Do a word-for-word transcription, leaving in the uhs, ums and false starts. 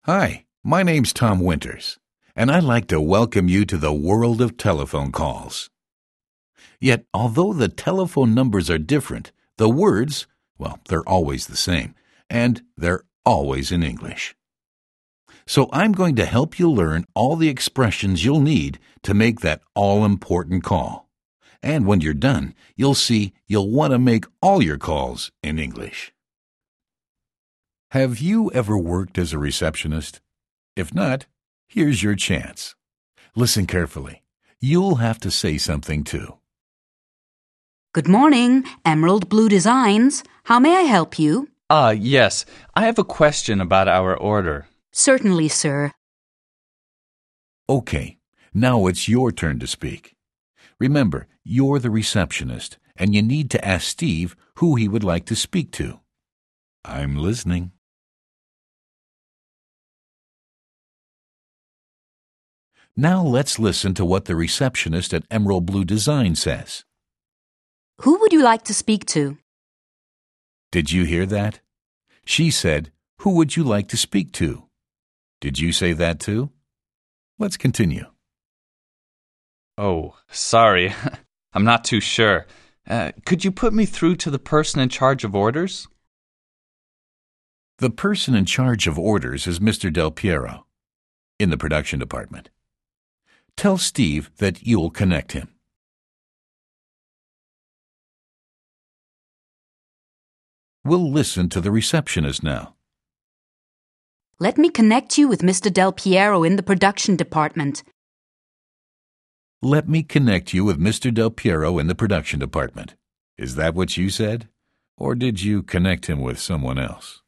Hi, my name's Tom Winters, and I'd like to welcome you to the world of telephone calls. Yet, although the telephone numbers are different, the words, well, they're always the same, and they're always in English. So I'm going to help you learn all the expressions you'll need to make that all-important call. And when you're done, you'll see you'll want to make all your calls in English. Have you ever worked as a receptionist? If not, here's your chance. Listen carefully. You'll have to say something too. Good morning, Emerald Blue Designs. How may I help you? Ah, uh, yes. I have a question about our order. Certainly, sir. Okay, now it's your turn to speak. Remember, you're the receptionist, and you need to ask Steve who he would like to speak to. I'm listening. Now let's listen to what the receptionist at Emerald Blue Design says. Who would you like to speak to? Did you hear that? She said, "Who would you like to speak to?" Did you say that too? Let's continue. Oh, sorry. I'm not too sure. Uh, could you put me through to the person in charge of orders? The person in charge of orders is Mister Del Piero, in the production department. Tell Steve that you'll connect him. We'll listen to the receptionist now. Let me connect you with Mister Del Piero in the production department. Let me connect you with Mister Del Piero in the production department. Is that what you said? Or did you connect him with someone else?